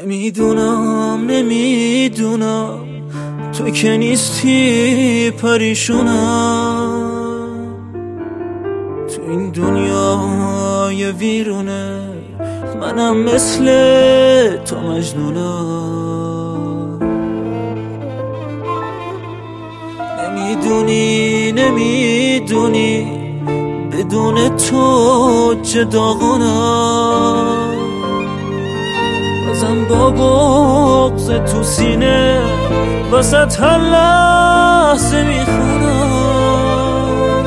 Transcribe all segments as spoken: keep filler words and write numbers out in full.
نمیدونم نمیدونم تو که نیستی پریشونم تو این دنیای ویرونه منم مثل تو مجنونم نمیدونی نمیدونی بدون تو چه داغونم بازم با بغض تو سینه وسط هر لحظه میخونم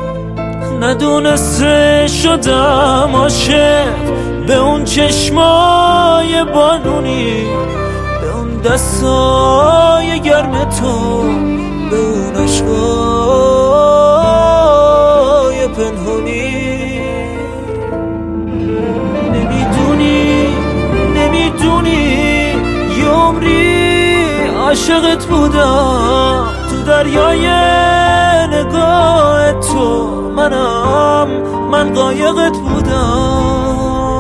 ندونسته شدم عاشق به اون چشمای بانونی به اون دستای گرم تو به اون عشقای پنهونی نمیدونی نمیدونی یه عمری عاشقت بودم تو دریای نگاه تو منم من قایقت بودم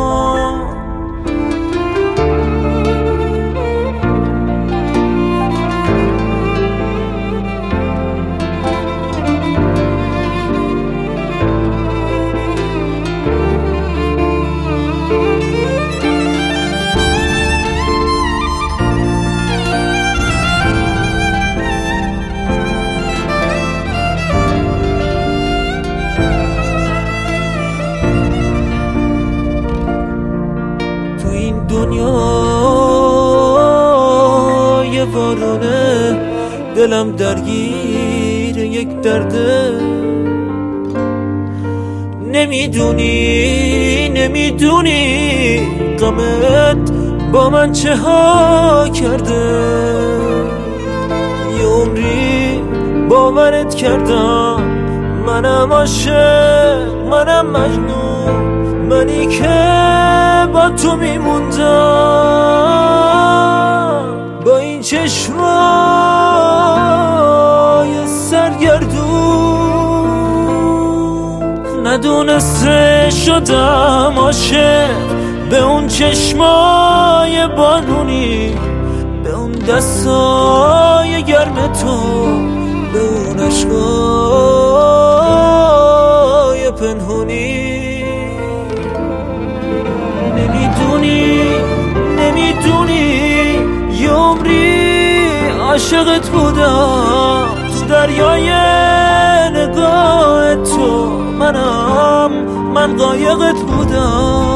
دنیای وارونه دلم درگیر یک درده نمیدونی نمیدونی غمت با من چه ها کرده یه عمری باورت کردم منم عاشق منم مجنون منی که با تو میموندم با این چشمای سرگردون ندونسته شدم عاشق به اون چشمای بانونی به اون دستای گرم تو به اون عشقای پنهونی نمیدونی نمیدونی یه عمری عاشقت بودم تو دریای نگاه تو منم من قایقت بودم